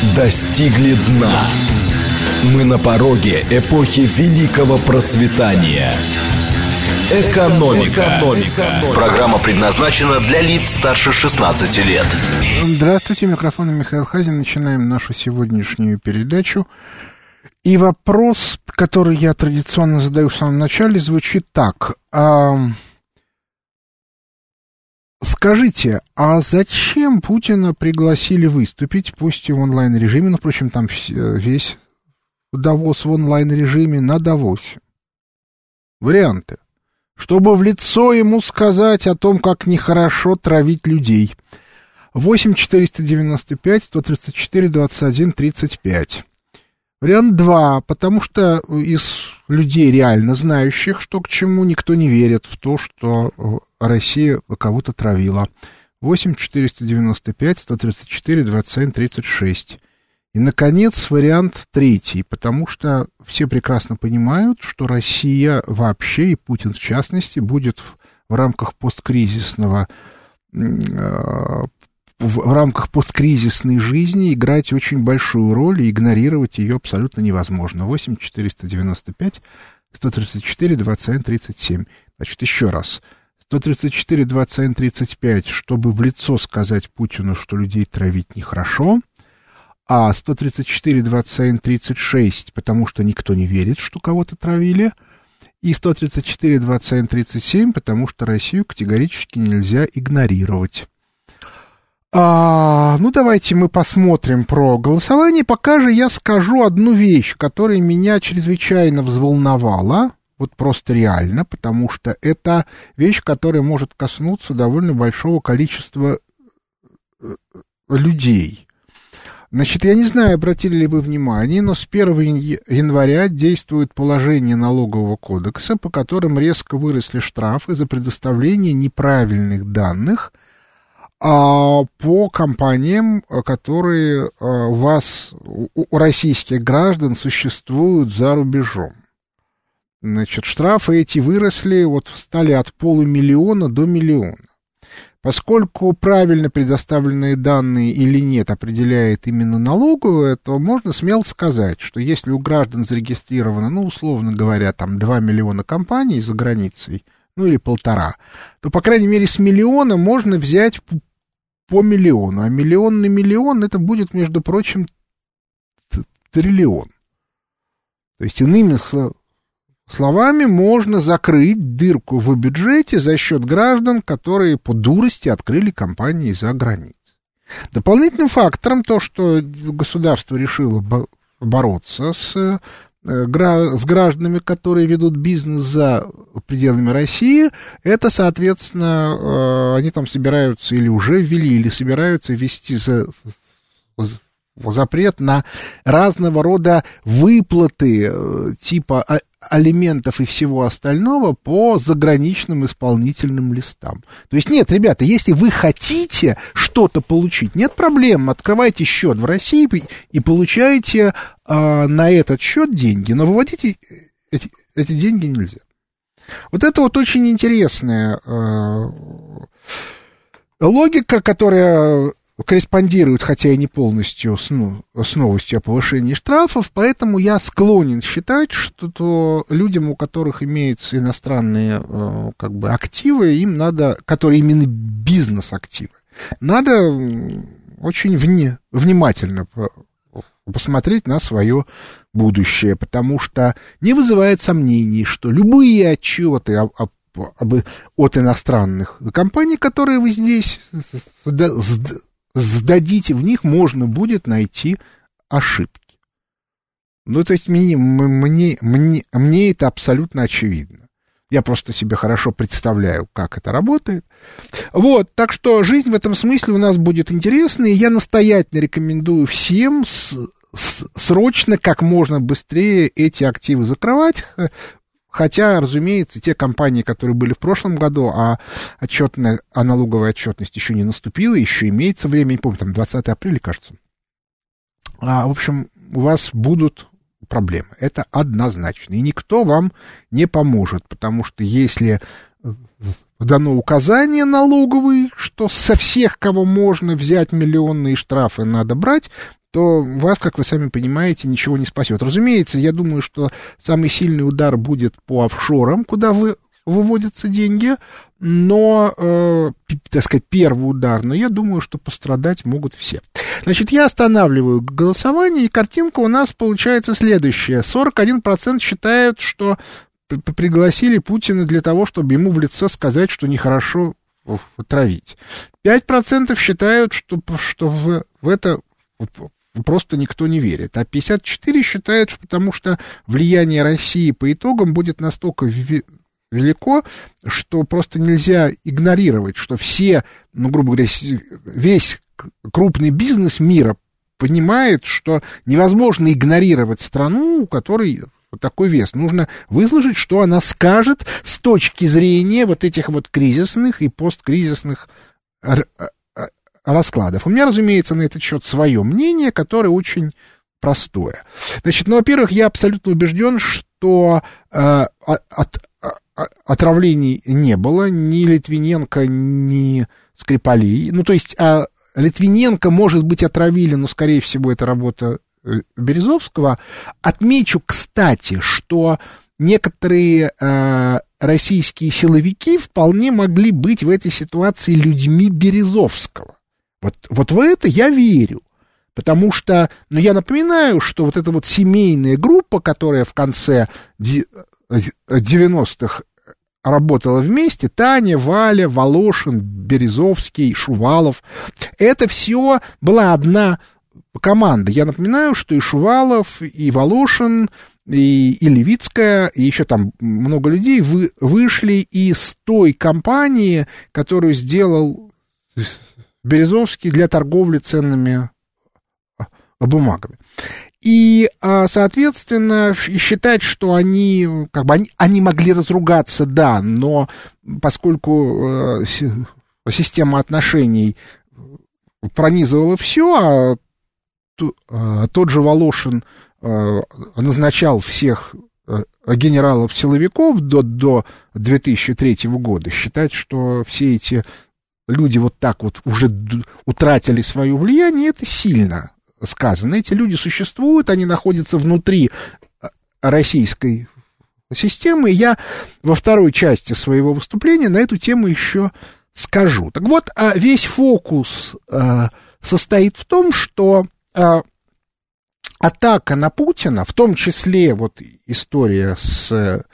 достигли дна. Мы на пороге эпохи великого процветания. Экономика. Программа предназначена для лиц старше 16 лет. Здравствуйте, микрофон Михаил Хазин. Начинаем нашу сегодняшнюю передачу. И вопрос, который я традиционно задаю в самом начале, звучит так. Скажите, а зачем Путина пригласили выступить, пусть и в онлайн-режиме, но, впрочем, там весь Давос в онлайн-режиме на Давосе? Варианты. Чтобы в лицо ему сказать о том, как нехорошо травить людей. 8-495-134-21-35. Вариант 2. Потому что из людей, реально знающих, что к чему, никто не верит в то, что Россия кого-то травила. 8-495-134-21-36. И, наконец, вариант 3. Потому что все прекрасно понимают, что Россия вообще, и Путин в частности, будет в рамках посткризисного... в рамках посткризисной жизни играть очень большую роль, и игнорировать ее абсолютно невозможно. 8-495-134-21-37. Значит, еще раз. 134-21-35, чтобы в лицо сказать Путину, что людей травить нехорошо. А 134-21-36, потому что никто не верит, что кого-то травили. И 134-21-37, потому что Россию категорически нельзя игнорировать. Ну, давайте мы посмотрим про голосование. Пока же я скажу одну вещь, которая меня чрезвычайно взволновала, вот просто реально, потому что это вещь, которая может коснуться довольно большого количества людей. Значит, я не знаю, обратили ли вы внимание, но с 1 января действует положение налогового кодекса, по которым резко выросли штрафы за предоставление неправильных данных по компаниям, которые у российских граждан существуют за рубежом. Значит, штрафы эти выросли, стали от 500 000 до 1 000 000. Поскольку правильно предоставленные данные или нет определяет именно налоговая, то можно смело сказать, что если у граждан зарегистрировано, условно говоря, там 2 миллиона компаний за границей, или 1,5, то, по крайней мере, с 1 000 000 можно взять по 1 000 000, а 1 000 000 на 1 000 000 это будет, между прочим, триллион. То есть, иными словами, можно закрыть дырку в бюджете за счет граждан, которые по дурости открыли компании за границей. Дополнительным фактором то, что государство решило бороться с гражданами, которые ведут бизнес за пределами России, это, соответственно, они там собираются или уже ввели, или собираются ввести запрет на разного рода выплаты типа алиментов и всего остального по заграничным исполнительным листам. То есть нет, ребята, если вы хотите что-то получить, нет проблем, открывайте счет в России и получаете на этот счет деньги, но выводить эти деньги нельзя. Вот это очень интересная логика, которая корреспондирует, хотя и не полностью, с новостью о повышении штрафов, поэтому я склонен считать, что людям, у которых имеются иностранные активы, им надо, которые именно бизнес-активы, надо очень внимательно посмотреть на свое будущее, потому что не вызывает сомнений, что любые отчеты от иностранных компаний, которые вы здесь сдадите, в них можно будет найти ошибки. То есть мне это абсолютно очевидно. Я просто себе хорошо представляю, как это работает. Так что жизнь в этом смысле у нас будет интересной, и я настоятельно рекомендую всем срочно, как можно быстрее эти активы закрывать. Хотя, разумеется, те компании, которые были в прошлом году, а налоговая отчетность еще не наступила, еще имеется время, не помню, там 20 апреля, кажется. В общем, у вас будут проблемы. Это однозначно. И никто вам не поможет, потому что если дано указание налоговое, что со всех, кого можно взять миллионные штрафы, надо брать, то вас, как вы сами понимаете, ничего не спасет. Разумеется, я думаю, что самый сильный удар будет по офшорам, куда выводятся деньги, но, так сказать, первый удар, но я думаю, что пострадать могут все. Значит, я останавливаю голосование, и картинка у нас получается следующая. 41% считают, что пригласили Путина для того, чтобы ему в лицо сказать, что нехорошо травить. 5% считают, что в это просто никто не верит. А 54% считают, что потому что влияние России по итогам будет настолько велико, что просто нельзя игнорировать, что все, ну, грубо говоря, весь крупный бизнес мира понимает, что невозможно игнорировать страну, у которой вот такой вес. Нужно выслушать, что она скажет с точки зрения вот этих вот кризисных и посткризисных раскладов. У меня, разумеется, на этот счет свое мнение, которое очень простое. Значит, ну, во-первых, я абсолютно убежден, что отравлений не было ни Литвиненко, ни Скрипалей. Ну, то есть Литвиненко, может быть, отравили, но, скорее всего, это работа Березовского. Отмечу, кстати, что некоторые российские силовики вполне могли быть в этой ситуации людьми Березовского. Вот в это я верю. Потому что, ну, я напоминаю, что вот эта вот семейная группа, которая в конце 90-х работала вместе, Таня, Валя, Волошин, Березовский, Шувалов, это все была одна команда. Я напоминаю, что и Шувалов, и Волошин, и Левицкая, и еще там много людей вышли из той компании, которую сделал Березовский для торговли ценными бумагами. И, соответственно, считать, что они, как бы, они могли разругаться, да, но поскольку система отношений пронизывала все, тот же Волошин назначал всех генералов-силовиков до 2003 года, считать, что все эти люди вот так вот уже утратили свое влияние, это сильно сказано. Эти люди существуют, они находятся внутри российской системы. И я во второй части своего выступления на эту тему еще скажу. Так вот, весь фокус состоит в том, что атака на Путина, в том числе вот история с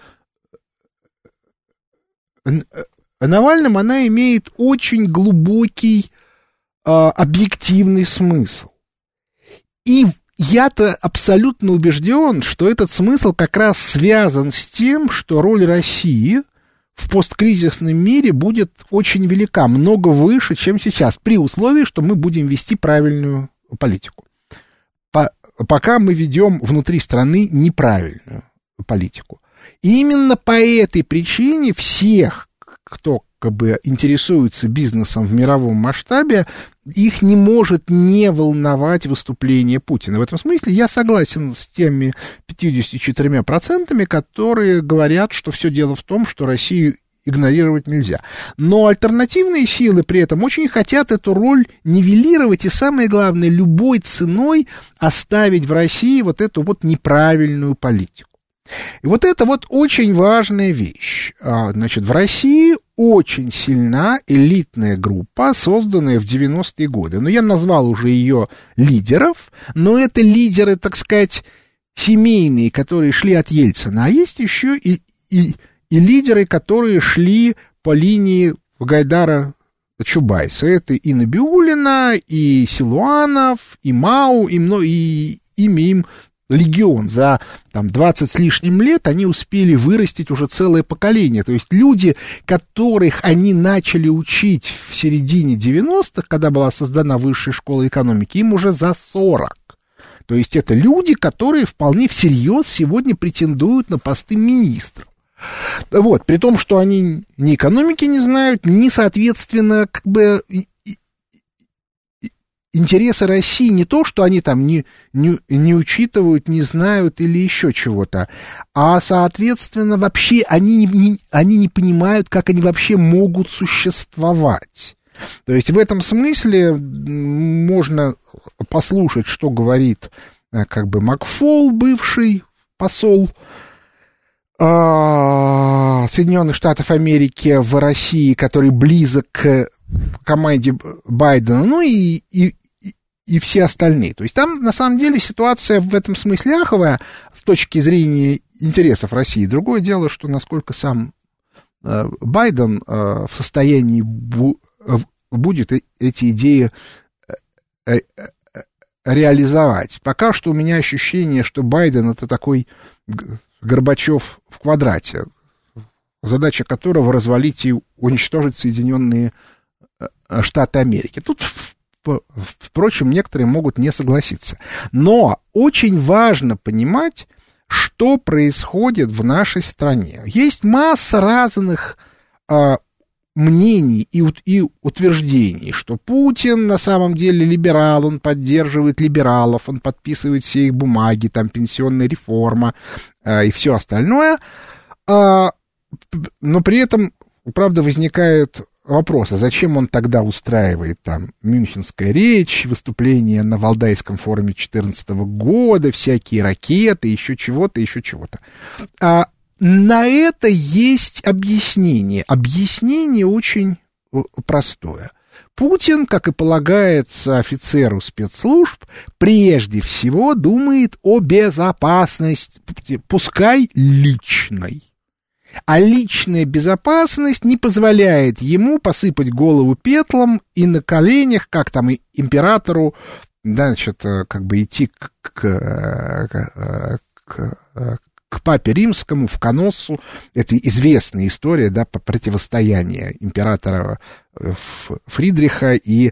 Навальным, она имеет очень глубокий объективный смысл. И я-то абсолютно убежден, что этот смысл как раз связан с тем, что роль России в посткризисном мире будет очень велика, много выше, чем сейчас, при условии, что мы будем вести правильную политику. Пока мы ведем внутри страны неправильную политику. И именно по этой причине всех, кто как бы интересуется бизнесом в мировом масштабе, их не может не волновать выступление Путина. В этом смысле я согласен с теми 54%, которые говорят, что все дело в том, что Россию игнорировать нельзя. Но альтернативные силы при этом очень хотят эту роль нивелировать и, самое главное, любой ценой оставить в России вот эту вот неправильную политику. И вот это вот очень важная вещь. Значит, в России очень сильна элитная группа, созданная в 90-е годы. Но я назвал уже ее лидеров, но это лидеры, так сказать, семейные, которые шли от Ельцина. А есть еще и лидеры, которые шли по линии Гайдара-Чубайса. Это и Набиуллина, и Силуанов, и Мау, и ими им легион. За там 20 с лишним лет они успели вырастить уже целое поколение. То есть люди, которых они начали учить в середине 90-х, когда была создана высшая школа экономики, им уже за 40. То есть это люди, которые вполне всерьез сегодня претендуют на посты министров. Вот, при том, что они ни экономики не знают, ни, соответственно, как бы интересы России не то, что они там не учитывают, не знают или еще чего-то, а, соответственно, вообще они не понимают, как они вообще могут существовать. То есть в этом смысле можно послушать, что говорит как бы Макфол, бывший посол Соединенных Штатов Америки в России, который близок к команде Байдена, ну и все остальные. То есть там, на самом деле, ситуация в этом смысле аховая с точки зрения интересов России. Другое дело, что насколько сам Байден в состоянии будет эти идеи реализовать. Пока что у меня ощущение, что Байден — это такой Горбачев в квадрате, задача которого развалить и уничтожить Соединенные Штаты Америки. Тут, впрочем, некоторые могут не согласиться. Но очень важно понимать, что происходит в нашей стране. Есть масса разных мнений и утверждений, что Путин на самом деле либерал, он поддерживает либералов, он подписывает все их бумаги, там пенсионная реформа и все остальное. Но при этом, правда, возникает вопрос, а зачем он тогда устраивает там Мюнхенская речь, выступление на Валдайском форуме 2014 года, всякие ракеты, еще чего-то. На это есть объяснение. Объяснение очень простое. Путин, как и полагается офицеру спецслужб, прежде всего думает о безопасности, пускай личной. А личная безопасность не позволяет ему посыпать голову пеплом и на коленях, как там и императору, значит, как бы идти к папе римскому, в Коноссу. Это известная история, да, по противостоянию императора Фридриха и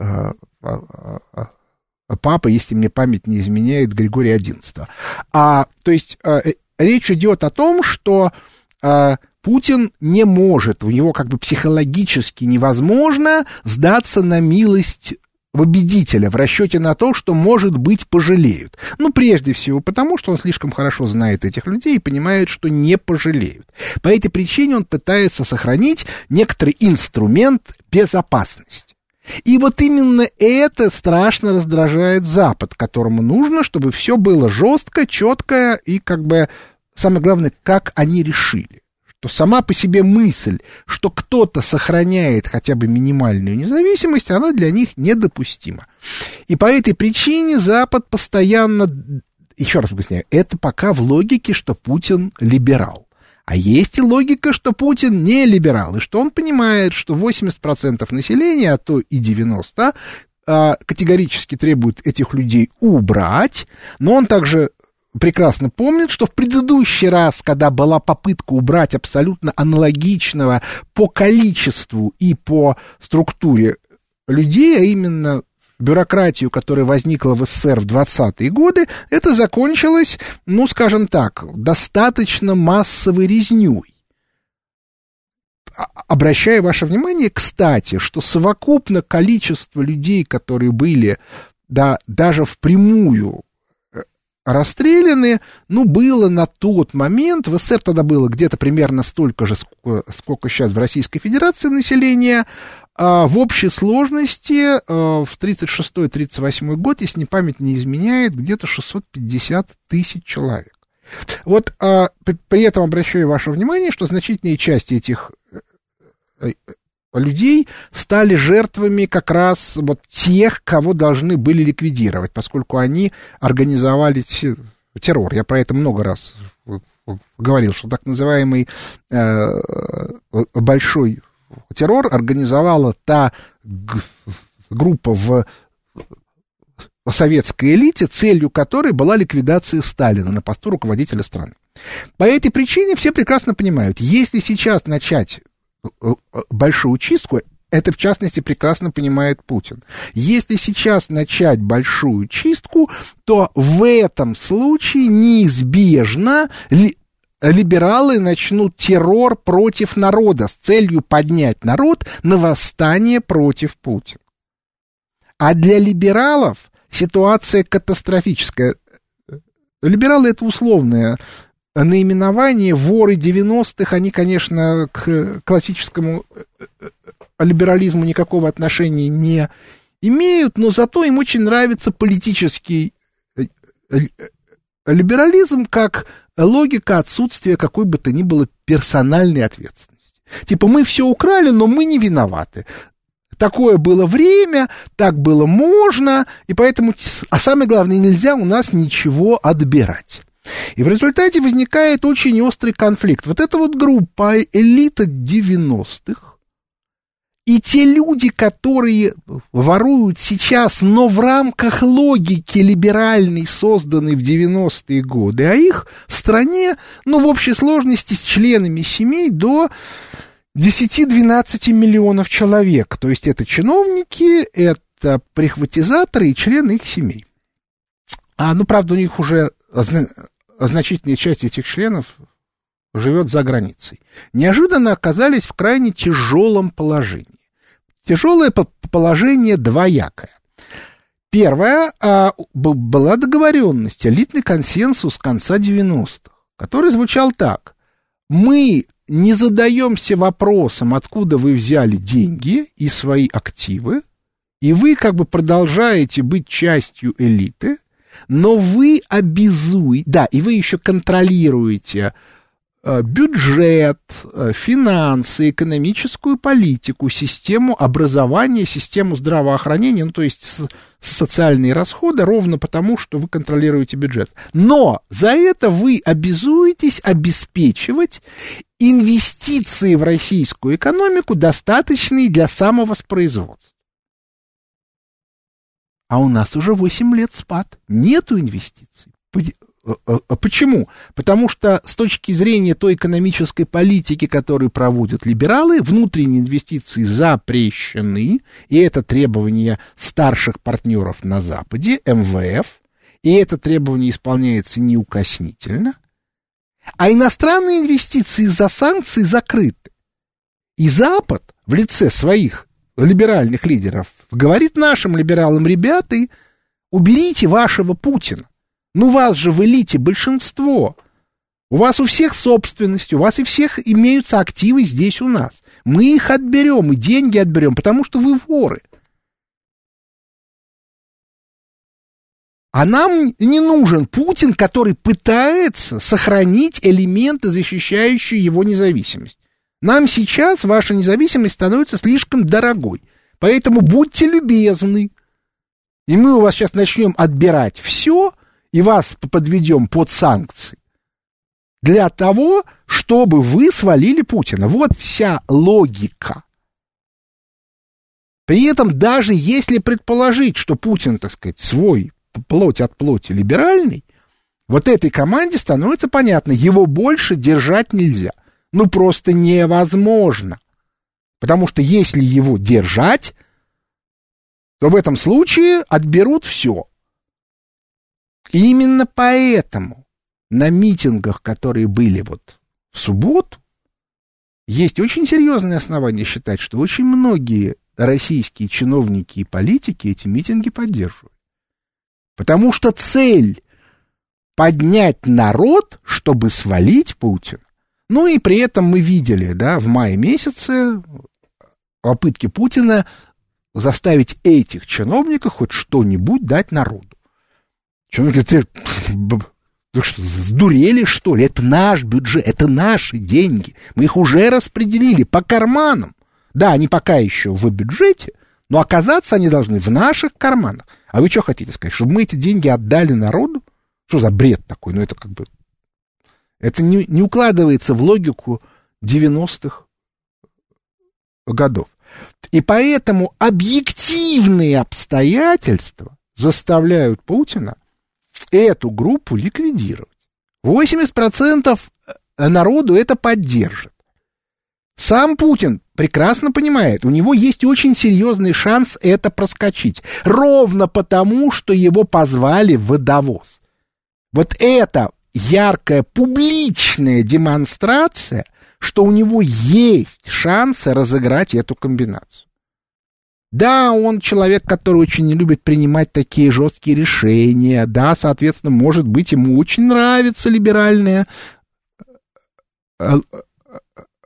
папы, если мне память не изменяет, Григория XI. То есть речь идет о том, что Путин не может, у него как бы психологически невозможно сдаться на милость победителя в расчете на то, что, может быть, пожалеют. Ну, прежде всего, потому что он слишком хорошо знает этих людей и понимает, что не пожалеют. По этой причине он пытается сохранить некоторый инструмент безопасности. И вот именно это страшно раздражает Запад, которому нужно, чтобы все было жестко, четко и, как бы, самое главное, как они решили. Что сама по себе мысль, что кто-то сохраняет хотя бы минимальную независимость, она для них недопустима. И по этой причине Запад постоянно, еще раз объясняю, это пока в логике, что Путин либерал. А есть и логика, что Путин не либерал, и что он понимает, что 80% населения, а то и 90%, категорически требуют этих людей убрать, но он также прекрасно помнит, что в предыдущий раз, когда была попытка убрать абсолютно аналогичного по количеству и по структуре людей, а именно бюрократию, которая возникла в СССР в 20-е годы, это закончилось, ну, скажем так, достаточно массовой резнёй. Обращаю ваше внимание, кстати, что совокупно количество людей, которые были, да, даже впрямую расстреляны, ну, было на тот момент, в СССР тогда было где-то примерно столько же, сколько сейчас в Российской Федерации населения, в общей сложности в 1936-1938 год, если память не изменяет, где-то 650 тысяч человек. Вот при этом обращаю ваше внимание, что значительная часть этих людей стали жертвами как раз тех, кого должны были ликвидировать, поскольку они организовали террор. Я про это много раз говорил, что так называемый большой террор организовала та группа в советской элите, целью которой была ликвидация Сталина на посту руководителя страны. По этой причине все прекрасно понимают, если сейчас начать большую чистку, это, в частности, прекрасно понимает Путин. Если сейчас начать большую чистку, то в этом случае неизбежно либералы начнут террор против народа с целью поднять народ на восстание против Путина. А для либералов ситуация катастрофическая. Либералы — это условное наименование, воры 90-х, они, конечно, к классическому либерализму никакого отношения не имеют, но зато им очень нравится политический либерализм как логика отсутствия какой бы то ни было персональной ответственности. Типа мы все украли, но мы не виноваты. Такое было время, так было можно, и поэтому, а самое главное, нельзя у нас ничего отбирать. И в результате возникает очень острый конфликт. Вот эта вот группа элита 90-х, и те люди, которые воруют сейчас, но в рамках логики либеральной, созданной в 90-е годы, а их в стране, ну, в общей сложности с членами семей до 10-12 миллионов человек. То есть это чиновники, это прихватизаторы и члены их семей. Ну, правда, у них уже значительная часть этих членов живет за границей. Неожиданно оказались в крайне тяжелом положении. Тяжелое положение двоякое. Первое, была договоренность, элитный консенсус конца 90-х, который звучал так. Мы не задаемся вопросом, откуда вы взяли деньги и свои активы, и вы как бы продолжаете быть частью элиты, но вы обязуете, да, и вы еще контролируете бюджет, финансы, экономическую политику, систему образования, систему здравоохранения, ну, то есть социальные расходы, ровно потому, что вы контролируете бюджет. Но за это вы обязуетесь обеспечивать инвестиции в российскую экономику, достаточные для самовоспроизводства. А у нас уже 8 лет спад, нету инвестиций. Почему? Потому что с точки зрения той экономической политики, которую проводят либералы, внутренние инвестиции запрещены, и это требование старших партнеров на Западе, МВФ, и это требование исполняется неукоснительно, а иностранные инвестиции из-за санкций закрыты. И Запад в лице своих либеральных лидеров говорит нашим либералам: ребята, уберите вашего Путина. Ну, вас же в элите большинство. У вас у всех собственность, у вас и всех имеются активы здесь у нас. Мы их отберем и деньги отберем, потому что вы воры. А нам не нужен Путин, который пытается сохранить элементы, защищающие его независимость. Нам сейчас ваша независимость становится слишком дорогой. Поэтому будьте любезны. И мы у вас сейчас начнем отбирать все, и вас подведем под санкции для того, чтобы вы свалили Путина. Вот вся логика. При этом даже если предположить, что Путин, так сказать, свой плоть от плоти либеральный, вот этой команде становится понятно, его больше держать нельзя. Ну, просто невозможно. Потому что если его держать, то в этом случае отберут все. И именно поэтому на митингах, которые были вот в субботу, есть очень серьезные основания считать, что очень многие российские чиновники и политики эти митинги поддерживают. Потому что цель — поднять народ, чтобы свалить Путина. Ну и при этом мы видели, да, в мае месяце попытки Путина заставить этих чиновников хоть что-нибудь дать народу. Чиновники, вы что, сдурели, что ли? Это наш бюджет, это наши деньги. Мы их уже распределили по карманам. Да, они пока еще в бюджете, но оказаться они должны в наших карманах. А вы что хотите сказать, чтобы мы эти деньги отдали народу? Что за бред такой? Ну, это как бы... Это не укладывается в логику 90-х годов. И поэтому объективные обстоятельства заставляют Путина эту группу ликвидировать. 80% народу это поддержит. Сам Путин прекрасно понимает, у него есть очень серьезный шанс это проскочить. Ровно потому, что его позвали в Давос. Вот это яркая публичная демонстрация, что у него есть шансы разыграть эту комбинацию. Да, он человек, который очень не любит принимать такие жесткие решения. Да, соответственно, может быть, ему очень нравится либеральная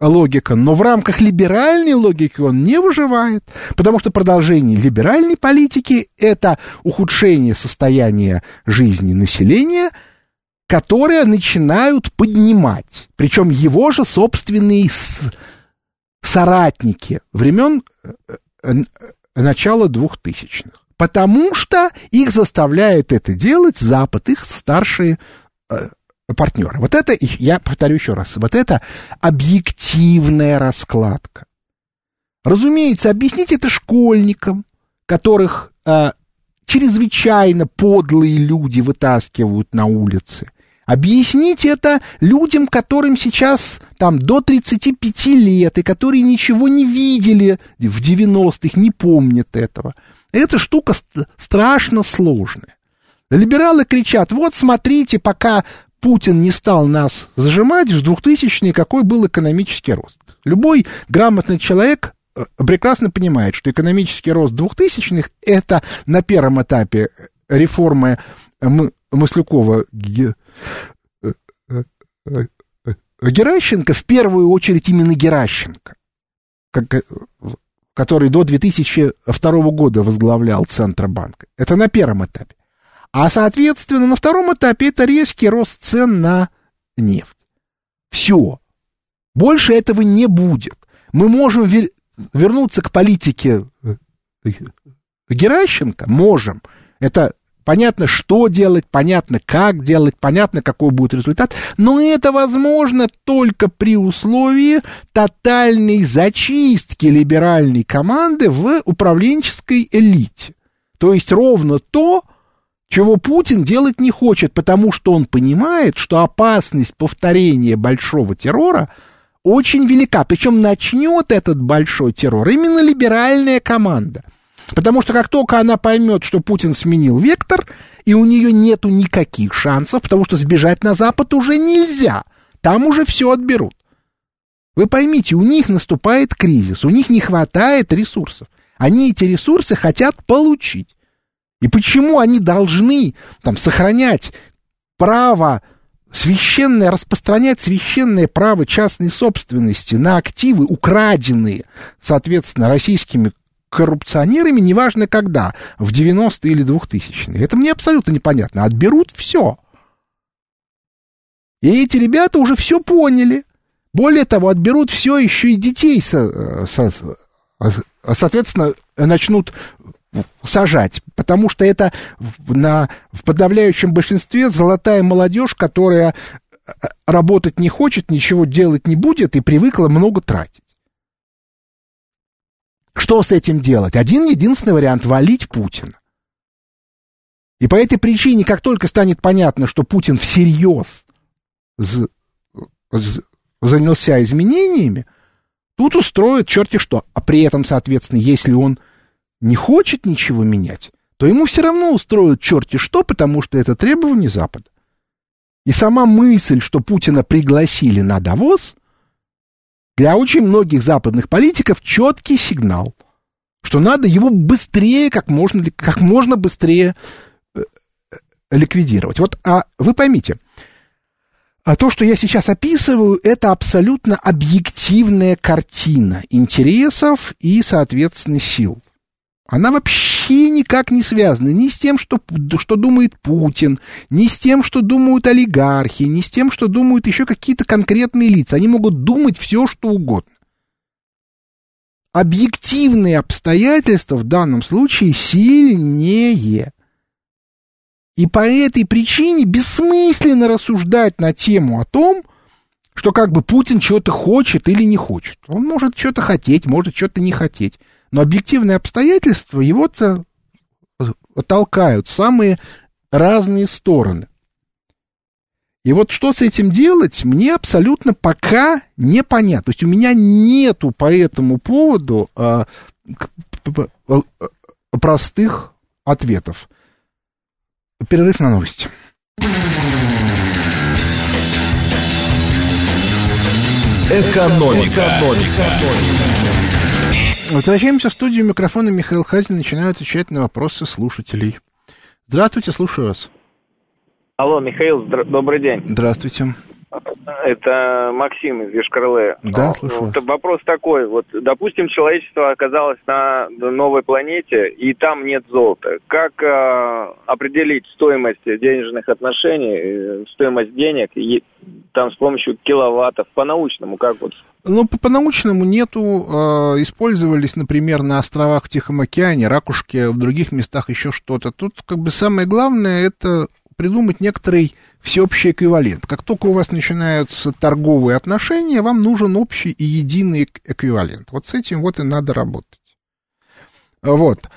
логика, но в рамках либеральной логики он не выживает, потому что продолжение либеральной политики – это ухудшение состояния жизни населения, которое начинают поднимать, причем его же собственные соратники времен начала 2000-х, потому что их заставляет это делать Запад, их старшие партнеры. Вот это, я повторю еще раз, вот это объективная раскладка. Разумеется, объяснить это школьникам, которых чрезвычайно подлые люди вытаскивают на улицы. Объяснить это людям, которым сейчас там до 35 лет, и которые ничего не видели в 90-х, не помнят этого. Эта штука страшно сложная. Либералы кричат: вот смотрите, пока Путин не стал нас зажимать, в 2000-е какой был экономический рост. Любой грамотный человек прекрасно понимает, что экономический рост 2000-х — это на первом этапе реформы Маслюкова-Геращенко, в первую очередь именно Геращенко, который до 2002 года возглавлял Центробанк. Это на первом этапе. А, соответственно, на втором этапе это резкий рост цен на нефть. Все. Больше этого не будет. Мы можем вернуться к политике Геращенко? Можем. Это понятно, что делать, понятно, как делать, понятно, какой будет результат. Но это возможно только при условии тотальной зачистки либеральной команды в управленческой элите. То есть ровно то, чего Путин делать не хочет, потому что он понимает, что опасность повторения большого террора очень велика. Причем начнет этот большой террор именно либеральная команда. Потому что как только она поймет, что Путин сменил вектор, и у нее нету никаких шансов, потому что сбежать на Запад уже нельзя, там уже все отберут. Вы поймите, у них наступает кризис, у них не хватает ресурсов. Они эти ресурсы хотят получить. И почему они должны там сохранять право священное, распространять священное право частной собственности на активы, украденные, соответственно, российскими коррупционерами, неважно когда, в 90-е или 2000-е. Это мне абсолютно непонятно. Отберут все. И эти ребята уже все поняли. Более того, отберут все, еще и детей, соответственно, начнут сажать, потому что это в подавляющем большинстве золотая молодежь, которая работать не хочет, ничего делать не будет и привыкла много тратить. Что с этим делать? Один-единственный вариант — валить Путина. И по этой причине, как только станет понятно, что Путин всерьез занялся изменениями, тут устроят черти что. А при этом, соответственно, если он не хочет ничего менять, то ему все равно устроят черти что, потому что это требование Запада. И сама мысль, что Путина пригласили на Давос, для очень многих западных политиков четкий сигнал, что надо его быстрее, как можно быстрее ликвидировать. Вот, вы поймите, то, что я сейчас описываю, это абсолютно объективная картина интересов и, соответственно, сил. Она вообще никак не связана ни с тем, что думает Путин, ни с тем, что думают олигархи, ни с тем, что думают еще какие-то конкретные лица. Они могут думать все, что угодно. Объективные обстоятельства в данном случае сильнее. И по этой причине бессмысленно рассуждать на тему о том, что как бы Путин чего-то хочет или не хочет. Он может что-то хотеть, может что-то не хотеть. Но объективные обстоятельства его-то толкают в самые разные стороны. И вот что с этим делать, мне абсолютно пока непонятно. То есть у меня нету по этому поводу простых ответов. Перерыв на новости. Экономика. Возвращаемся в студию. Микрофона Михаил Хазин. Начинаю отвечать на вопросы слушателей. Здравствуйте, слушаю вас. Алло, Михаил, добрый день. Здравствуйте. Это Максим из Йошкар-Олы. Да, слушаю. Вопрос такой. Вот, допустим, человечество оказалось на новой планете, и там нет золота. Как определить стоимость денежных отношений, стоимость денег и, там с помощью киловаттов? По-научному как вот? Ну, по-научному нету. Использовались, например, на островах в Тихом океане, ракушки, в других местах еще что-то. Тут как бы самое главное — это придумать некоторый всеобщий эквивалент. Как только у вас начинаются торговые отношения, вам нужен общий и единый эквивалент. Вот с этим вот и надо работать. Вот.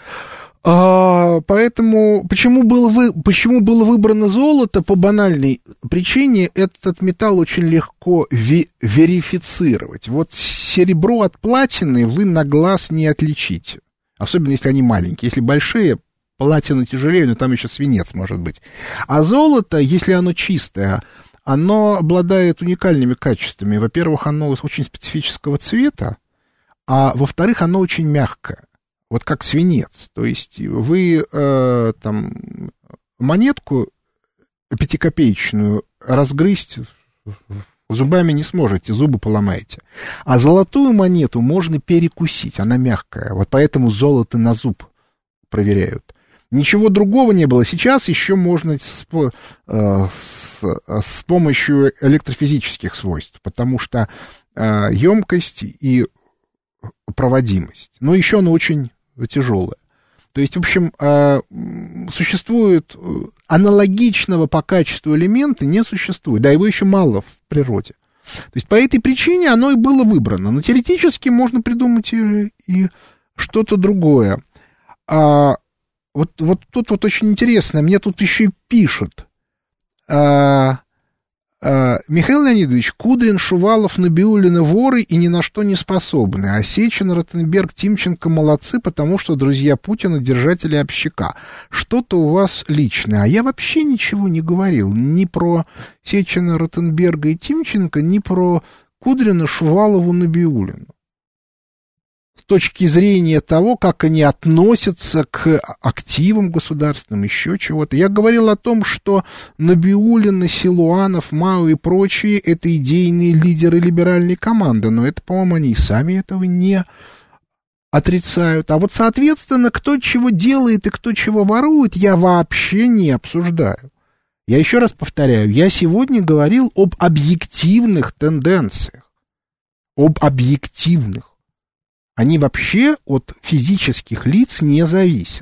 Поэтому почему было выбрано золото? По банальной причине: этот металл очень легко верифицировать. Вот серебро от платины вы на глаз не отличите. Особенно, если они маленькие. Если большие, платина тяжелее, но там еще свинец может быть. А золото, если оно чистое, оно обладает уникальными качествами. Во-первых, оно очень специфического цвета, а во-вторых, оно очень мягкое. Вот как свинец. То есть вы там монетку 5-копеечную разгрызть зубами не сможете, зубы поломаете. А золотую монету можно перекусить, она мягкая. Вот поэтому золото на зуб проверяют. Ничего другого не было. Сейчас еще можно с помощью электрофизических свойств, потому что емкость и проводимость. Но еще оно очень тяжелое. То есть, в общем, существует аналогичного по качеству элемента, не существует. Да, его еще мало в природе. То есть, по этой причине оно и было выбрано. Но теоретически можно придумать и что-то другое. Вот тут вот очень интересно, мне тут еще и пишут. Михаил Леонидович, Кудрин, Шувалов, Набиуллина воры и ни на что не способны. А Сечин, Ротенберг, Тимченко молодцы, потому что друзья Путина — держатели общака. Что-то у вас личное. А я вообще ничего не говорил ни про Сечина, Ротенберга и Тимченко, ни про Кудрина, Шувалову, Набиуллину. С точки зрения того, как они относятся к активам государственным, еще чего-то. Я говорил о том, что Набиуллина, Силуанов, Мао и прочие — это идейные лидеры либеральной команды, но это, по-моему, они и сами этого не отрицают. А вот, соответственно, кто чего делает и кто чего ворует, я вообще не обсуждаю. Я еще раз повторяю, я сегодня говорил об объективных тенденциях, об объективных. Они вообще от физических лиц не зависят.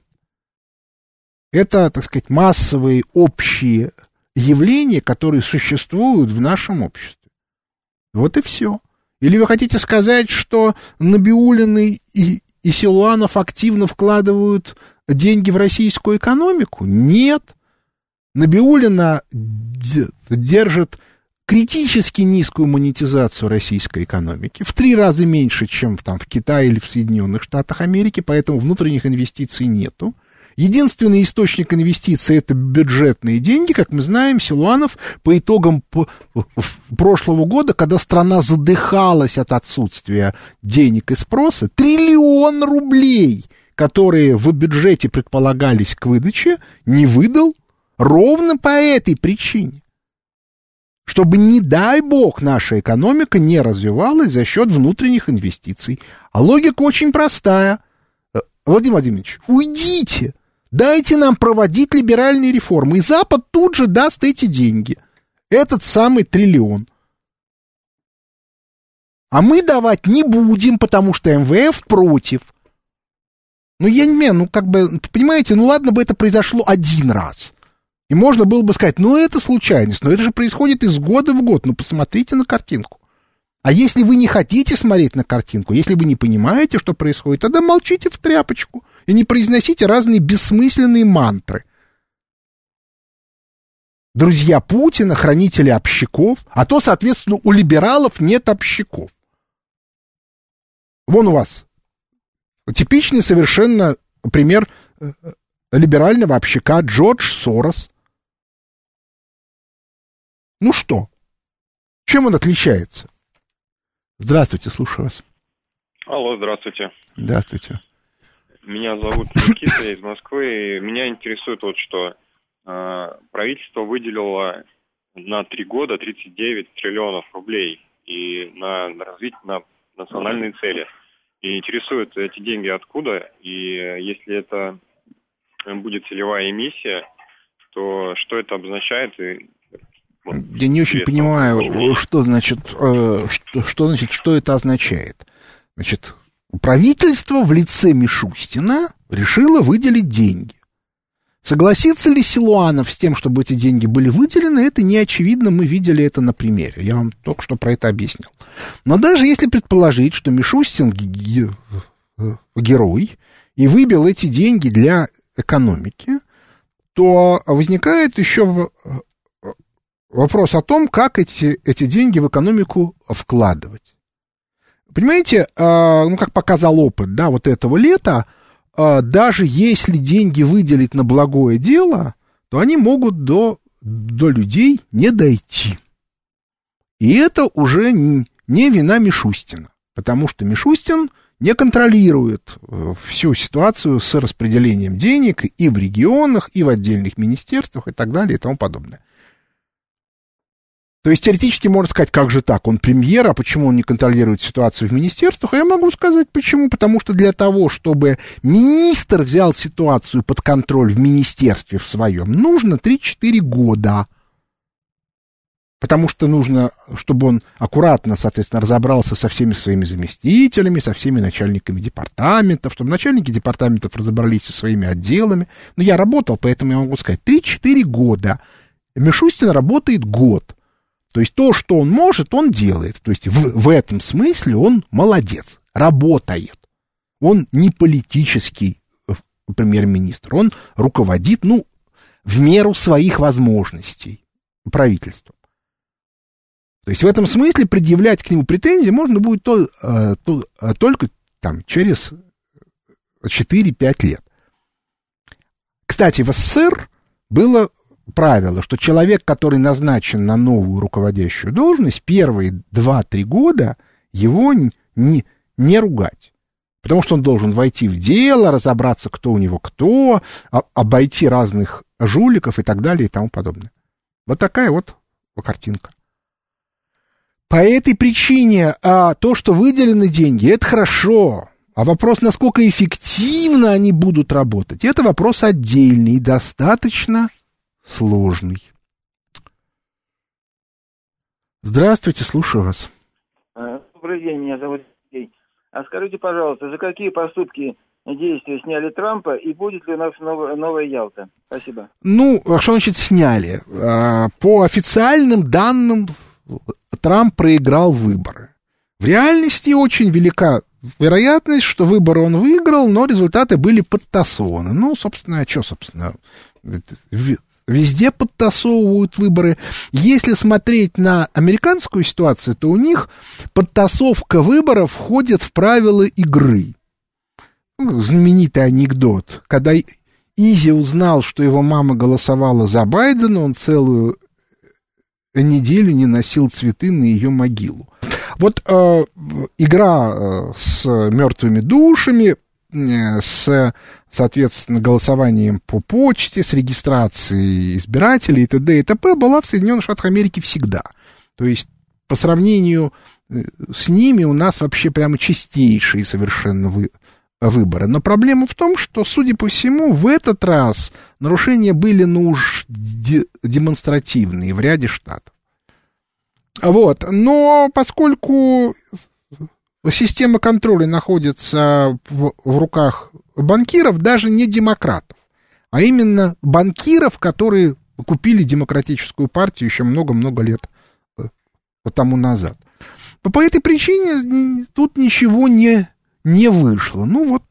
Это, так сказать, массовые общие явления, которые существуют в нашем обществе. Вот и все. Или вы хотите сказать, что Набиуллин и Силуанов активно вкладывают деньги в российскую экономику? Нет. Набиуллина держит критически низкую монетизацию российской экономики, в 3 раза меньше, чем там в Китае или в Соединенных Штатах Америки, поэтому внутренних инвестиций нету. Единственный источник инвестиций — это бюджетные деньги. Как мы знаем, Силуанов по итогам прошлого года, когда страна задыхалась от отсутствия денег и спроса, 1 триллион рублей, которые в бюджете предполагались к выдаче, не выдал ровно по этой причине. Чтобы, не дай бог, наша экономика не развивалась за счет внутренних инвестиций. А логика очень простая. Владимир Владимирович, уйдите, дайте нам проводить либеральные реформы, и Запад тут же даст эти деньги, этот самый 1 триллион. А мы давать не будем, потому что МВФ против. Ну, я не понимаю, понимаете, ладно бы это произошло 1 раз. И можно было бы сказать, это случайность, но это же происходит из года в год. Посмотрите на картинку. А если вы не хотите смотреть на картинку, если вы не понимаете, что происходит, тогда молчите в тряпочку и не произносите разные бессмысленные мантры. Друзья Путина, хранители общаков, а то, соответственно, у либералов нет общаков. Вон у вас типичный совершенно пример либерального общака Джордж Сорос. Ну что? Чем он отличается? Здравствуйте, слушаю вас. Алло, здравствуйте. Здравствуйте. Меня зовут Никита, я из Москвы. И меня интересует вот что. Правительство выделило на 3 года 39 триллионов рублей и на развитие, на национальные цели. И интересуют эти деньги откуда, и если это будет целевая эмиссия, то что это обозначает? Я не очень понимаю, что значит, что это означает. Значит, правительство в лице Мишустина решило выделить деньги. Согласится ли Силуанов с тем, чтобы эти деньги были выделены, это не очевидно, мы видели это на примере. Я вам только что про это объяснил. Но даже если предположить, что Мишустин герой и выбил эти деньги для экономики, то возникает еще вопрос о том, как эти деньги в экономику вкладывать. Понимаете, как показал опыт, да, вот этого лета, даже если деньги выделить на благое дело, то они могут до людей не дойти. И это уже не вина Мишустина, потому что Мишустин не контролирует всю ситуацию с распределением денег и в регионах, и в отдельных министерствах, и так далее, и тому подобное. То есть теоретически можно сказать, как же так, он премьер, а почему он не контролирует ситуацию в министерствах? А я могу сказать, почему. Потому что для того, чтобы министр взял ситуацию под контроль в министерстве в своем, нужно 3-4 года. Потому что нужно, чтобы он аккуратно, соответственно, разобрался со всеми своими заместителями, со всеми начальниками департаментов, чтобы начальники департаментов разобрались со своими отделами. Но я работал, поэтому я могу сказать, 3-4 года. Мишустин работает год. То есть то, что он может, он делает. То есть в этом смысле он молодец, работает. Он не политический премьер-министр, он руководит, в меру своих возможностей правительством. То есть в этом смысле предъявлять к нему претензии можно будет только через 4-5 лет. Кстати, в СССР было правило, что человек, который назначен на новую руководящую должность, первые 2-3 года его не ругать. Потому что он должен войти в дело, разобраться, кто у него кто, обойти разных жуликов и так далее и тому подобное. Вот такая вот картинка. По этой причине то, что выделены деньги, это хорошо. А вопрос, насколько эффективно они будут работать, это вопрос отдельный и достаточно сложный. Здравствуйте, слушаю вас. Добрый день, меня зовут Сергей. А скажите, пожалуйста, за какие поступки действия сняли Трампа и будет ли у нас новая Ялта? Спасибо. Что значит сняли? По официальным данным, Трамп проиграл выборы. В реальности очень велика вероятность, что выборы он выиграл, но результаты были подтасованы. Собственно, везде подтасовывают выборы. Если смотреть на американскую ситуацию, то у них подтасовка выборов входит в правила игры. Знаменитый анекдот. Когда Изи узнал, что его мама голосовала за Байдена, он целую неделю не носил цветы на ее могилу. Вот игра с мертвыми душами, с, соответственно, голосованием по почте, с регистрацией избирателей и т.д. и т.п. была в Соединенных Штатах Америки всегда. То есть по сравнению с ними у нас вообще прямо чистейшие совершенно выборы. Но проблема в том, что, судя по всему, в этот раз нарушения были, демонстративные в ряде штатов. Но поскольку система контроля находится в руках банкиров, даже не демократов, а именно банкиров, которые купили демократическую партию еще много-много лет тому назад. По этой причине тут ничего не вышло.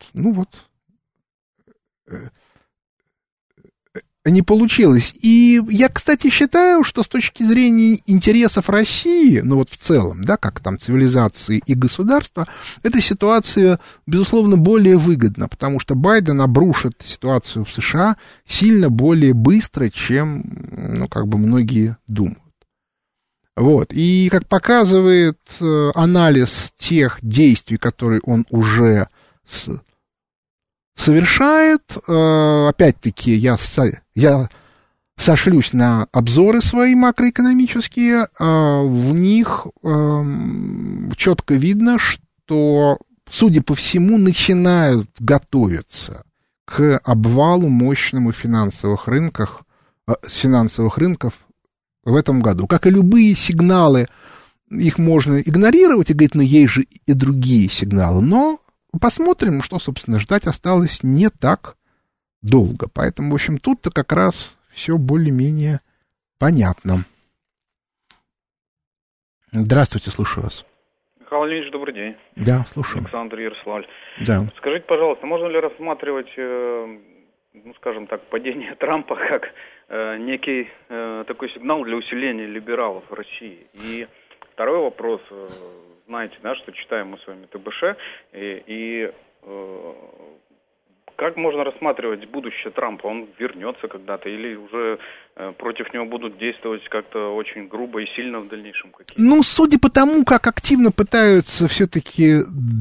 Не получилось. И я, кстати, считаю, что с точки зрения интересов России, в целом, как там цивилизации и государства, эта ситуация, безусловно, более выгодна, потому что Байден обрушит ситуацию в США сильно более быстро, чем, многие думают. И, как показывает анализ тех действий, которые он уже совершает, опять-таки, я сошлюсь на обзоры свои макроэкономические, в них четко видно, что, судя по всему, начинают готовиться к обвалу мощному финансовых рынков в этом году. Как и любые сигналы, их можно игнорировать и говорить, есть же и другие сигналы. Но посмотрим, что, собственно, ждать осталось не так долго. Поэтому, в общем, тут-то как раз все более-менее понятно. Здравствуйте, слушаю вас. Михаил Леонидович, добрый день. Да, слушаю. Александр, Ярославль. Да. Скажите, пожалуйста, можно ли рассматривать, скажем так, падение Трампа как некий такой сигнал для усиления либералов в России? И второй вопрос. Знаете, да, что читаем мы с вами ТБШ, и как можно рассматривать будущее Трампа? Он вернется когда-то или уже против него будут действовать как-то очень грубо и сильно в дальнейшем? Ну, судя по тому, как активно пытаются все-таки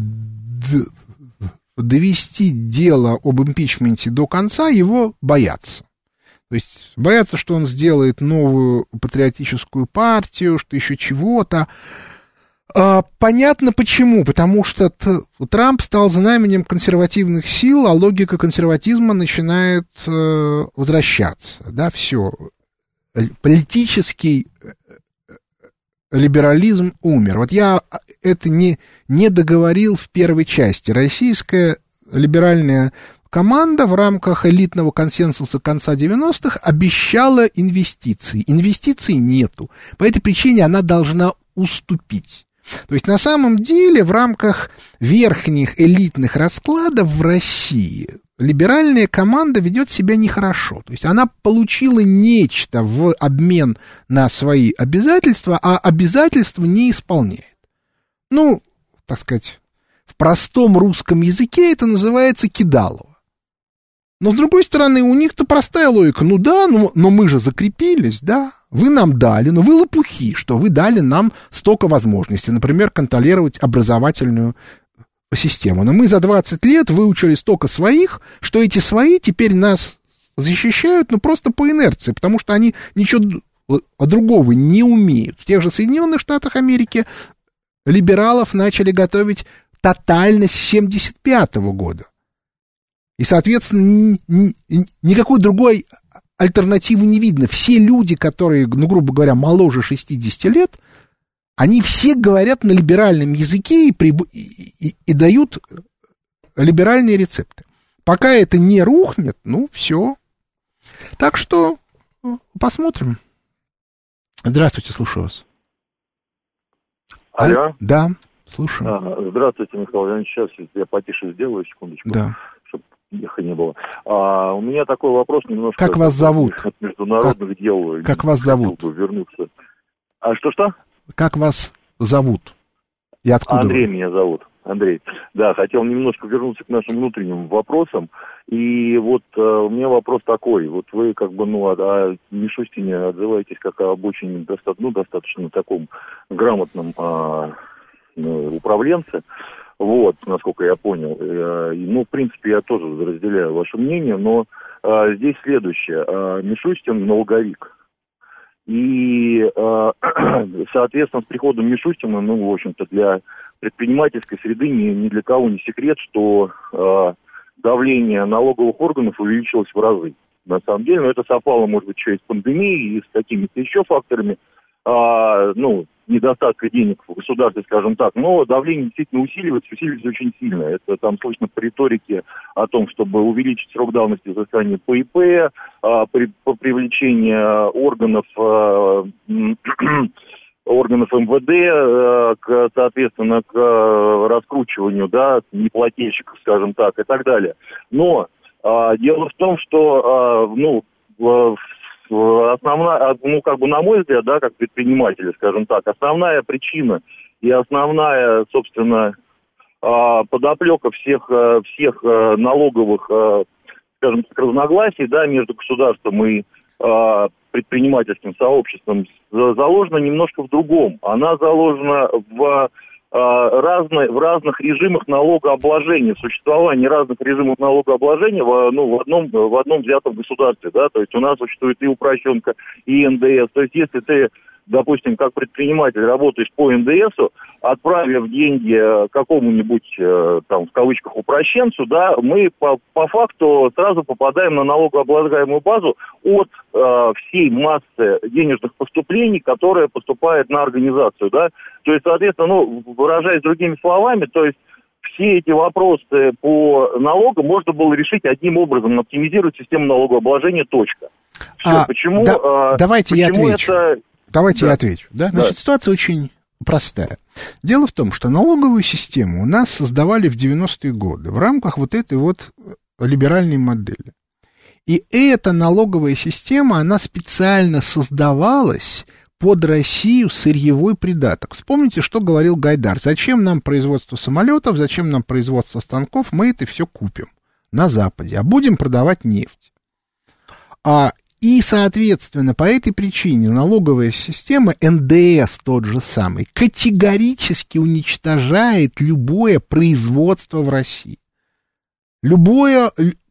довести дело об импичменте до конца, его боятся. То есть боятся, что он сделает новую патриотическую партию, что еще чего-то. Понятно почему. Потому что Трамп стал знаменем консервативных сил, а логика консерватизма начинает возвращаться. Да, все. Политический либерализм умер. Вот я это не договорил в первой части. Российская либеральная команда в рамках элитного консенсуса конца 90-х обещала инвестиции. Инвестиций нету. По этой причине она должна уступить. То есть на самом деле в рамках верхних элитных раскладов в России либеральная команда ведет себя нехорошо. То есть она получила нечто в обмен на свои обязательства, а обязательства не исполняет. Ну, так сказать, в простом русском языке это называется кидалово. Но, с другой стороны, у них-то простая логика. Ну да, но мы же закрепились, да. Вы нам дали, но вы лопухи, что вы дали нам столько возможностей. Например, контролировать образовательную систему. Но мы за 20 лет выучили столько своих, что эти свои теперь нас защищают, ну, просто по инерции, потому что они ничего другого не умеют. В тех же Соединенных Штатах Америки либералов начали готовить тотально с 1975 года. И, соответственно, никакой другой альтернативы не видно. Все люди, которые, ну, грубо говоря, моложе 60 лет, они все говорят на либеральном языке и дают либеральные рецепты. Пока это не рухнет, ну, все. Так что посмотрим. Здравствуйте, слушаю вас. Алло. Да, слушаю. Здравствуйте, Михаил Леонидович. Сейчас я потише сделаю, секундочку. Да. Их не было. У меня такой вопрос немножко... Как вас зовут? От международных дел. Как вас зовут? Вернуться. Что? Как вас зовут? И откуда Андрей вы? Меня зовут. Андрей. Да, хотел немножко вернуться к нашим внутренним вопросам. И вот у меня вопрос такой. Вот вы как бы, о Мишустине отзываетесь как об очень достаточно таком грамотном управленце. Вот, насколько я понял. В принципе, я тоже разделяю ваше мнение, но здесь следующее. Мишустин налоговик. И, соответственно, с приходом Мишустина, в общем-то, для предпринимательской среды ни для кого не секрет, что давление налоговых органов увеличилось в разы. На самом деле, это совпало, может быть, еще и с пандемией, и с какими-то еще факторами. Недостатка денег в государстве, скажем так, но давление действительно усиливается очень сильно. Это там слышно по риторике о том, чтобы увеличить срок давности взыскания по ИП, по привлечению органов МВД, соответственно, к раскручиванию, неплательщиков, скажем так, и так далее. Но дело в том, что, основная, на мой взгляд, как предпринимателя, скажем так, основная причина и основная, собственно, подоплека всех налоговых, скажем так, разногласий, между государством и предпринимательским сообществом заложена немножко в другом. Она заложена в в разных режимах налогообложения, существование разных режимов налогообложения в одном взятом государстве, да, то есть у нас существует и упрощенка, и НДС, то есть если ты, допустим, как предприниматель работаешь по НДСу, отправив деньги какому-нибудь, там, в кавычках, упрощенцу, да, мы по факту сразу попадаем на налогооблагаемую базу от всей массы денежных поступлений, которая поступает на организацию, да. То есть, соответственно, выражаясь другими словами, то есть все эти вопросы по налогам можно было решить одним образом, оптимизировать систему налогообложения, точка. Все, почему... Давайте я отвечу. Давайте я отвечу. Да? Значит, ситуация очень простая. Дело в том, что налоговую систему у нас создавали в 90-е годы в рамках вот этой вот либеральной модели. И эта налоговая система, она специально создавалась под Россию сырьевой придаток. Вспомните, что говорил Гайдар. Зачем нам производство самолетов, зачем нам производство станков, мы это все купим на Западе, а будем продавать нефть. И, соответственно, по этой причине налоговая система, НДС тот же самый, категорически уничтожает любое производство в России. Любые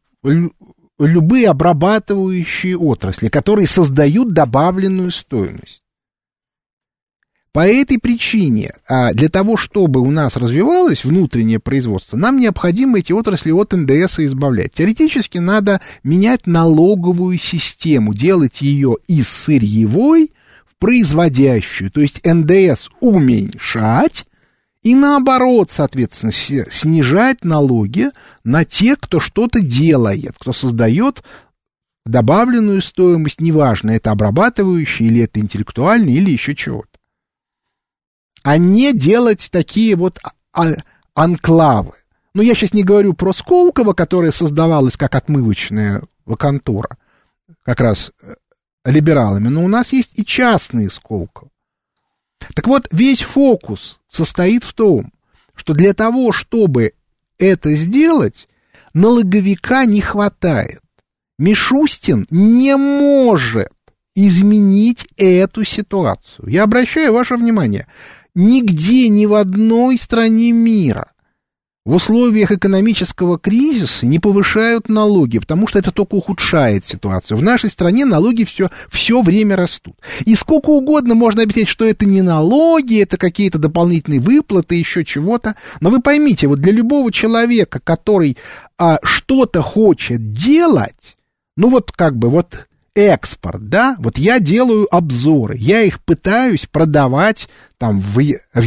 обрабатывающие отрасли, которые создают добавленную стоимость. По этой причине, для того, чтобы у нас развивалось внутреннее производство, нам необходимо эти отрасли от НДС избавлять. Теоретически надо менять налоговую систему, делать ее из сырьевой в производящую, то есть НДС уменьшать и наоборот, соответственно, снижать налоги на тех, кто что-то делает, кто создает добавленную стоимость, неважно, это обрабатывающий или это интеллектуальный или еще чего-то. А не делать такие вот анклавы. Ну, я сейчас не говорю про Сколково, которое создавалось как отмывочная контора, как раз либералами, но у нас есть и частные Сколково. Так вот, весь фокус состоит в том, что для того, чтобы это сделать, налоговика не хватает. Мишустин не может изменить эту ситуацию. Я обращаю ваше внимание, нигде, ни в одной стране мира в условиях экономического кризиса не повышают налоги, потому что это только ухудшает ситуацию. В нашей стране налоги все время растут. И сколько угодно можно объяснять, что это не налоги, это какие-то дополнительные выплаты, еще чего-то. Но вы поймите, вот для любого человека, который что-то хочет делать, ну вот как бы вот экспорт, да, вот я делаю обзоры, я их пытаюсь продавать там в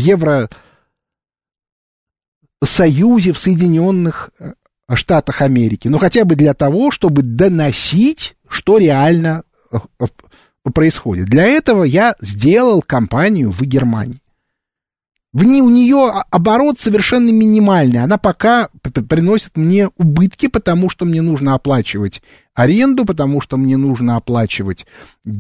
Евросоюзе, в Соединенных Штатах Америки, ну хотя бы для того, чтобы доносить, что реально происходит. Для этого я сделал компанию в Германии. У нее оборот совершенно минимальный, она пока приносит мне убытки, потому что мне нужно оплачивать аренду, потому что мне нужно оплачивать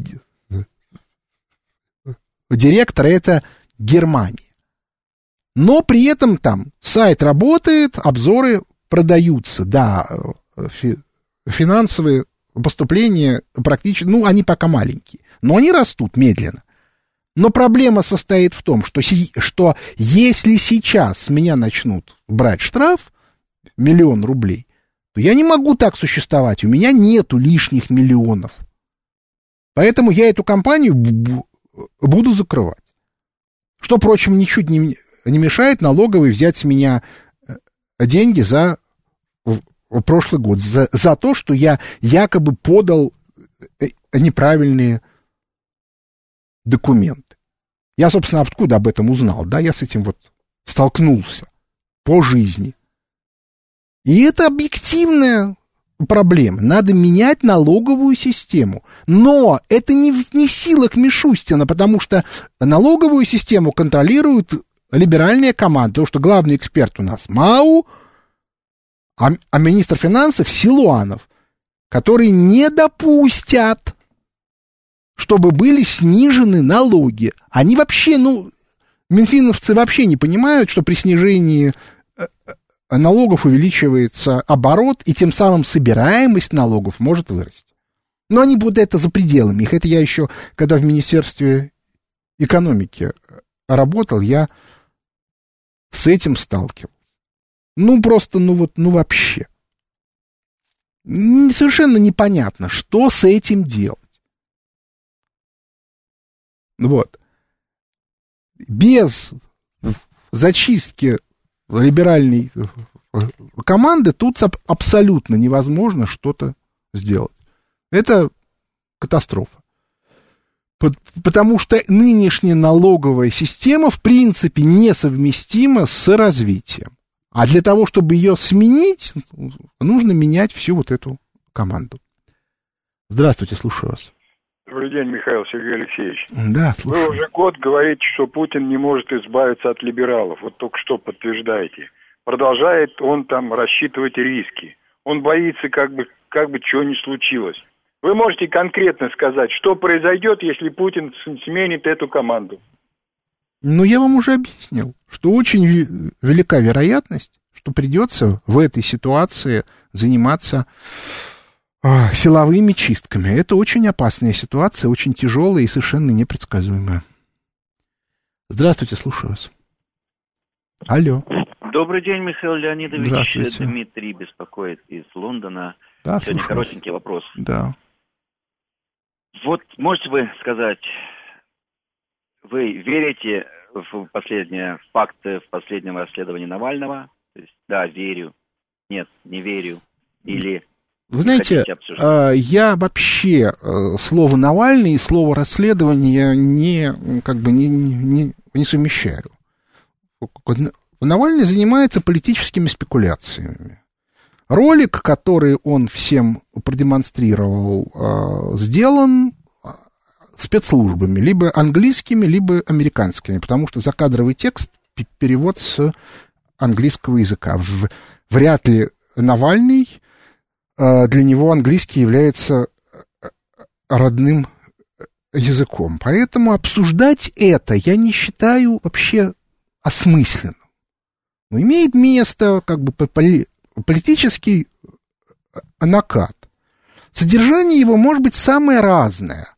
директора, это Германия. Но при этом там сайт работает, обзоры продаются, да, финансовые поступления практически, ну, они пока маленькие, но они растут медленно. Но проблема состоит в том, что если сейчас с меня начнут брать штраф 1 000 000 рублей, то я не могу так существовать, у меня нету лишних миллионов. Поэтому я эту компанию буду закрывать. Что, впрочем, ничуть не мешает налоговой взять с меня деньги за прошлый год, за то, что я якобы подал неправильные документы. Я, собственно, откуда об этом узнал, да, я с этим вот столкнулся по жизни. И это объективная проблема. Надо менять налоговую систему. Но это не в силах Мишустина, потому что налоговую систему контролирует либеральная команда, потому что главный эксперт у нас МАУ, а министр финансов Силуанов, которые не допустят, чтобы были снижены налоги. Они вообще, минфиновцы вообще не понимают, что при снижении налогов увеличивается оборот, и тем самым собираемость налогов может вырасти. Но они будут это за пределами их. Это я еще, когда в Министерстве экономики работал, я с этим сталкивался. Ну, просто, вообще. Совершенно непонятно, что с этим делать. Вот. Без зачистки либеральной команды тут абсолютно невозможно что-то сделать. Это катастрофа. Потому что нынешняя налоговая система в принципе несовместима с развитием. А для того, чтобы ее сменить, нужно менять всю вот эту команду. Здравствуйте, слушаю вас. Добрый день, Михаил Сергей Алексеевич. Да, слушаю. Вы уже год говорите, что Путин не может избавиться от либералов. Вот только что подтверждаете. Продолжает он там рассчитывать риски. Он боится, как бы чего не случилось. Вы можете конкретно сказать, что произойдет, если Путин сменит эту команду? Ну, я вам уже объяснил, что очень велика вероятность, что придется в этой ситуации заниматься силовыми чистками. Это очень опасная ситуация, очень тяжелая и совершенно непредсказуемая. Здравствуйте, слушаю вас. Алло. Добрый день, Михаил Леонидович. Здравствуйте. Дмитрий беспокоит из Лондона. Да, сегодня слушаю. коротенький вопрос. Да. Вот можете вы сказать, вы верите в последние факты в последнем расследовании Навального? То есть, да, верю, нет, не верю, или... Вы знаете, я вообще слово «Навальный» и слово «расследование» не совмещаю. Навальный занимается политическими спекуляциями. Ролик, который он всем продемонстрировал, сделан спецслужбами, либо английскими, либо американскими, потому что закадровый текст — перевод с английского языка. Вряд ли Навальный, для него английский является родным языком. Поэтому обсуждать это я не считаю вообще осмысленным. Но имеет место политический накат. Содержание его может быть самое разное.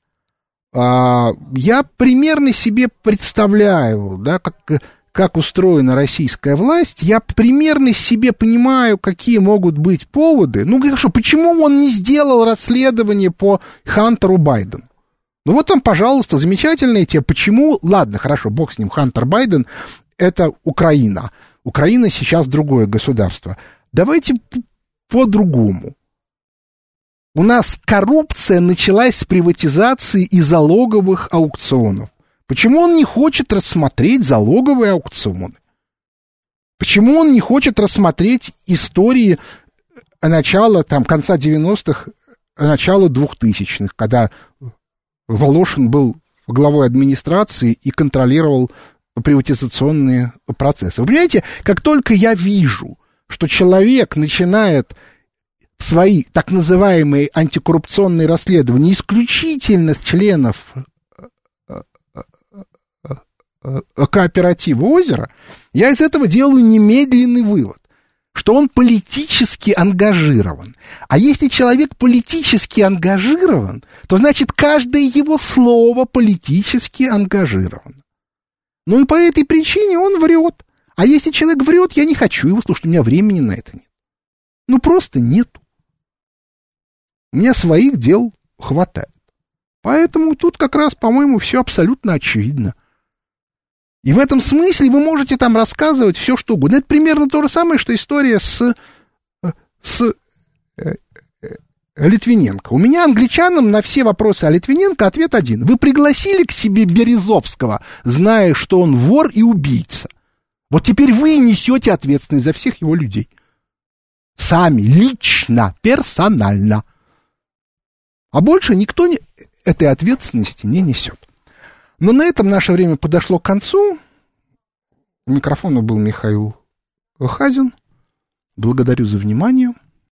Я примерно себе представляю, да, как устроена российская власть, я примерно себе понимаю, какие могут быть поводы. Ну, хорошо, почему он не сделал расследование по Хантеру Байдену? Ну, вот там, пожалуйста, замечательная тема. Почему? Ладно, хорошо, бог с ним, Хантер Байден — это Украина. Украина сейчас другое государство. Давайте по-другому. У нас коррупция началась с приватизации и залоговых аукционов. Почему он не хочет рассмотреть залоговые аукционы? Почему он не хочет рассмотреть истории начала, конца 90-х, начала 2000-х, когда Волошин был главой администрации и контролировал приватизационные процессы? Вы понимаете, как только я вижу, что человек начинает свои так называемые антикоррупционные расследования исключительно с членов кооператива «Озеро», я из этого делаю немедленный вывод, что он политически ангажирован. А если человек политически ангажирован, то значит каждое его слово политически ангажировано. Ну и по этой причине он врет. А если человек врет, я не хочу его слушать, у меня времени на это нет. Ну просто нету. У меня своих дел хватает. Поэтому тут как раз, по-моему, все абсолютно очевидно. И в этом смысле вы можете там рассказывать все, что угодно. Это примерно то же самое, что история с Литвиненко. У меня англичанам на все вопросы о Литвиненко ответ один. Вы пригласили к себе Березовского, зная, что он вор и убийца. Вот теперь вы несете ответственность за всех его людей. Сами, лично, персонально. А больше никто этой ответственности не несет. Но на этом наше время подошло к концу. У микрофона был Михаил Хазин. Благодарю за внимание.